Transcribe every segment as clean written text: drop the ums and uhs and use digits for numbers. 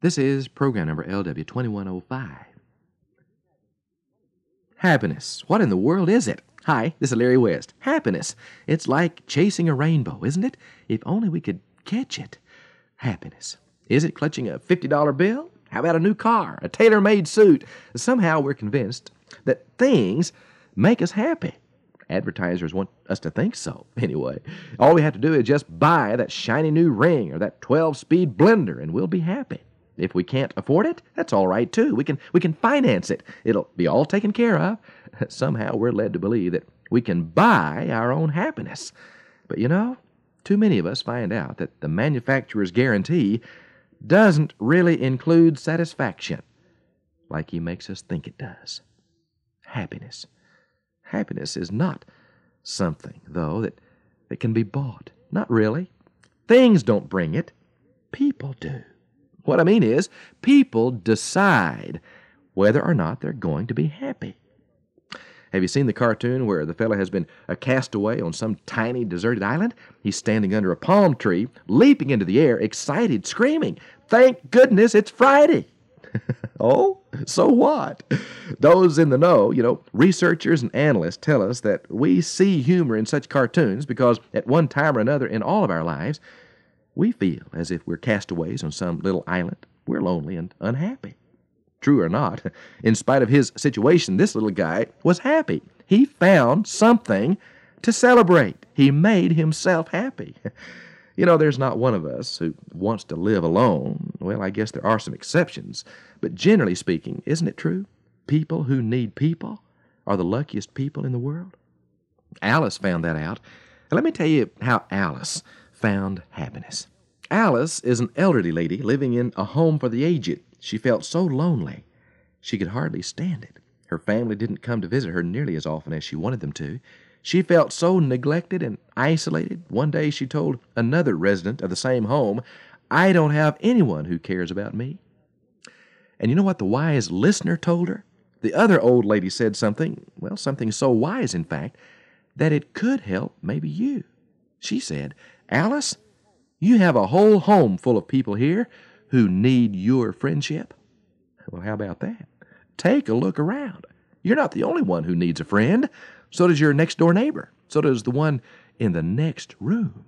This is program number LW2105. Happiness. What in the world is it? Hi, this is Larry West. Happiness. It's like chasing a rainbow, isn't it? If only we could catch it. Happiness. Is it clutching a $50 bill? How about a new car, a tailor-made suit? Somehow we're convinced that things make us happy. Advertisers want us to think so, anyway. All we have to do is just buy that shiny new ring or that 12-speed blender and we'll be happy. If we can't afford it, that's all right, too. We can finance it. It'll be all taken care of. Somehow we're led to believe that we can buy our own happiness. But too many of us find out that the manufacturer's guarantee doesn't really include satisfaction like he makes us think it does. Happiness. Happiness is not something, though, that can be bought. Not really. Things don't bring it. People do. What I mean is, people decide whether or not they're going to be happy. Have you seen the cartoon where the fella has been a castaway on some tiny deserted island? He's standing under a palm tree, leaping into the air, excited, screaming, "Thank goodness it's Friday!" Oh, so what? Those in the know, researchers and analysts tell us that we see humor in such cartoons because at one time or another in all of our lives, we feel as if we're castaways on some little island. We're lonely and unhappy. True or not, in spite of his situation, this little guy was happy. He found something to celebrate. He made himself happy. There's not one of us who wants to live alone. Well, I guess there are some exceptions. But generally speaking, isn't it true? People who need people are the luckiest people in the world. Alice found that out. Now, let me tell you how Alice found happiness. Alice is an elderly lady living in a home for the aged. She felt so lonely, she could hardly stand it. Her family didn't come to visit her nearly as often as she wanted them to. She felt so neglected and isolated. One day she told another resident of the same home, "I don't have anyone who cares about me." And you know what the wise listener told her? The other old lady said something so wise, in fact, that it could help maybe you. She said, "Alice, you have a whole home full of people here who need your friendship." Well, how about that? Take a look around. You're not the only one who needs a friend. So does your next-door neighbor. So does the one in the next room.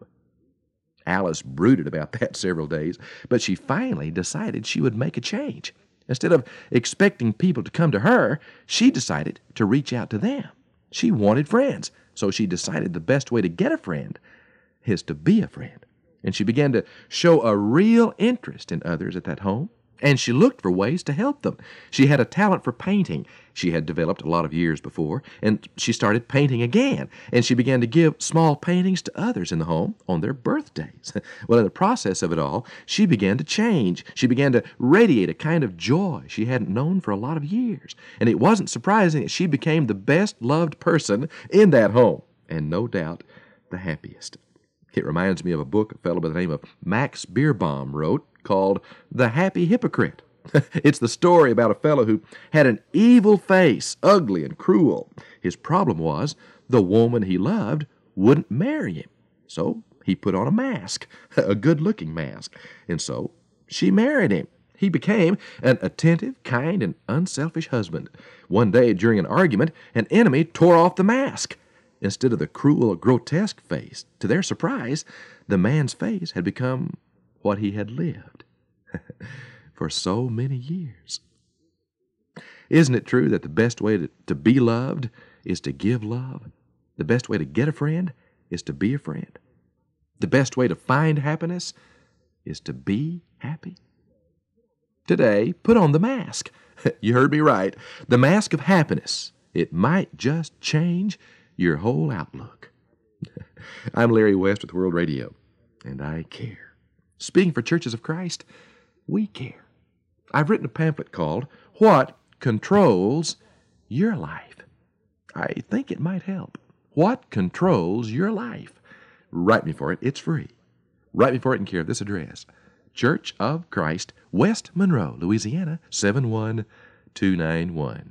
Alice brooded about that several days, but she finally decided she would make a change. Instead of expecting people to come to her, she decided to reach out to them. She wanted friends, so she decided the best way to get a friend is to be a friend. And she began to show a real interest in others at that home, and she looked for ways to help them. She had a talent for painting she had developed a lot of years before, and she started painting again, and she began to give small paintings to others in the home on their birthdays. Well, in the process of it all, she began to change. She began to radiate a kind of joy she hadn't known for a lot of years, and it wasn't surprising that she became the best-loved person in that home, and no doubt the happiest. It reminds me of a book a fellow by the name of Max Beerbohm wrote called The Happy Hypocrite. It's the story about a fellow who had an evil face, ugly and cruel. His problem was the woman he loved wouldn't marry him. So he put on a mask, a good-looking mask, and so she married him. He became an attentive, kind, and unselfish husband. One day during an argument, an enemy tore off the mask. Instead of the cruel, grotesque face, to their surprise, the man's face had become what he had lived for so many years. Isn't it true that the best way to be loved is to give love? The best way to get a friend is to be a friend. The best way to find happiness is to be happy. Today, put on the mask. You heard me right. The mask of happiness. It might just change your whole outlook. I'm Larry West with World Radio, and I care. Speaking for Churches of Christ, we care. I've written a pamphlet called What Controls Your Life? I think it might help. What controls your life? Write me for it. It's free. Write me for it in care of this address. Church of Christ, West Monroe, Louisiana, 71291.